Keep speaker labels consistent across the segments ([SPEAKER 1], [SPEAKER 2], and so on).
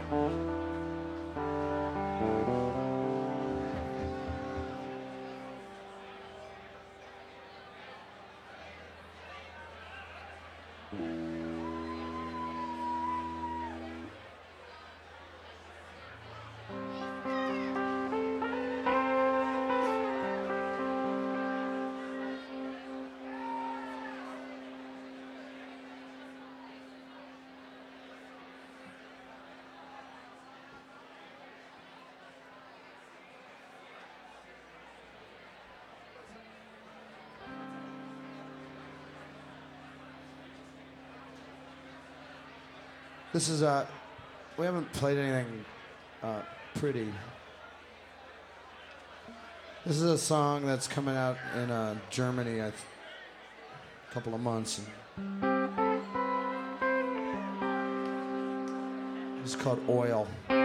[SPEAKER 1] This is we haven't played anything pretty. This is a song that's coming out in Germany a couple of months. It's called Oil.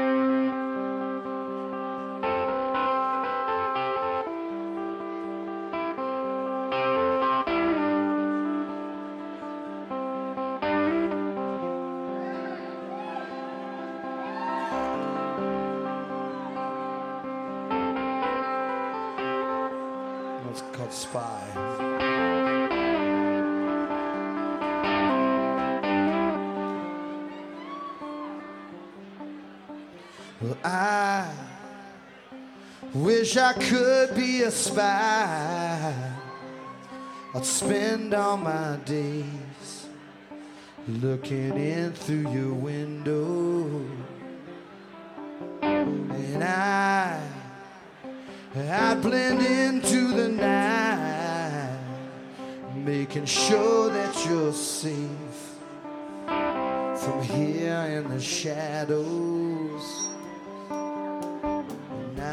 [SPEAKER 1] It's called Spy. Well, I wish I could be a spy. I'd spend all my days looking in through your window, and I'd blend into the night, making sure that you're safe from here in the shadows. And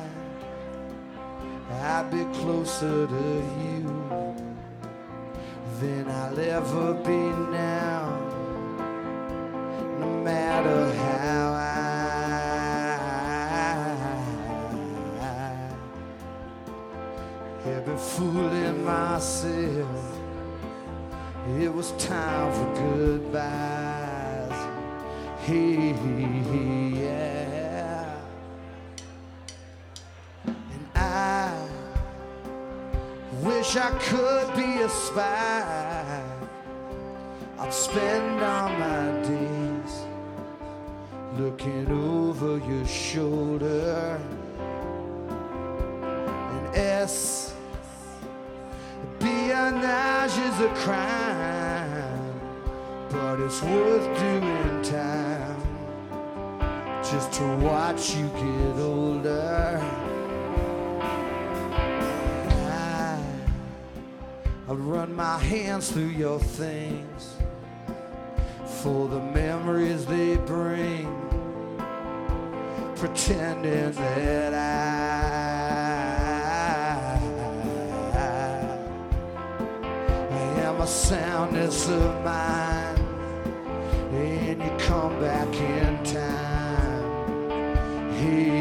[SPEAKER 1] I'd be closer to you than I'll ever be now, no matter how I've been fooling myself. It was time for goodbyes. Hey, yeah. And I wish I could be a spy. I'd spend all my days looking over your shoulder. And espionage is a crime, but it's worth doing time just to watch you get older. I'll run my hands through your things for the memories they bring, pretending that I am a soundness of mind, and you come back in time. Hey,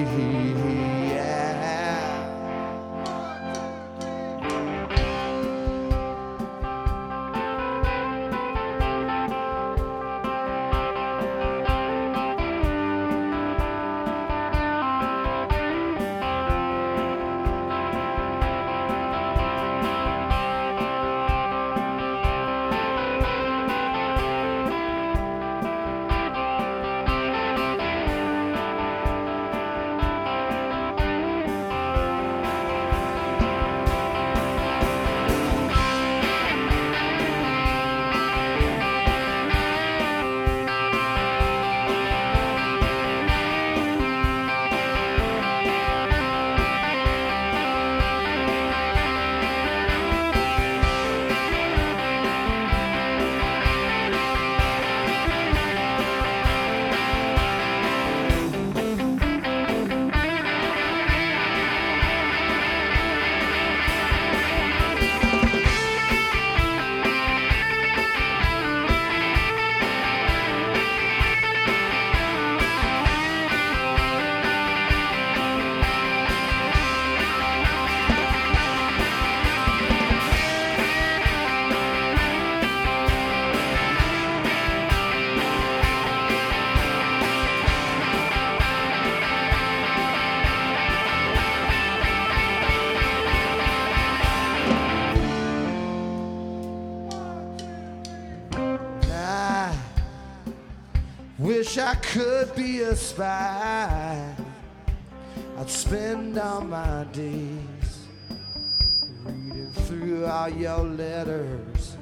[SPEAKER 1] Wish I could be a spy. I'd spend all my days reading through all your letters.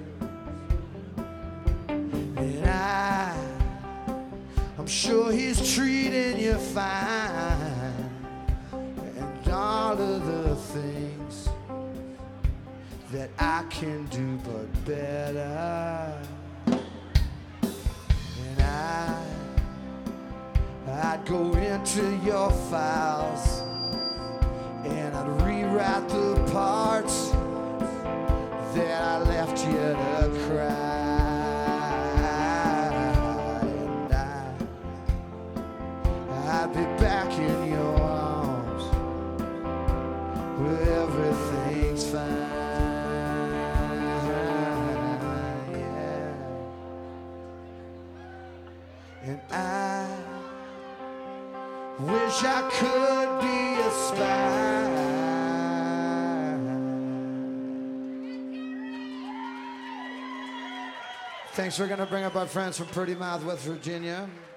[SPEAKER 1] And I'm sure he's treating you fine. And all of the things that I can do but better. And I'd go into your files and I'd rewrite the parts that I left you to cry. And I'd be back in your arms where everything's fine. And I wish I could be a spy. Thanks. We're going to bring up our friends from Pretty Mouth, West Virginia.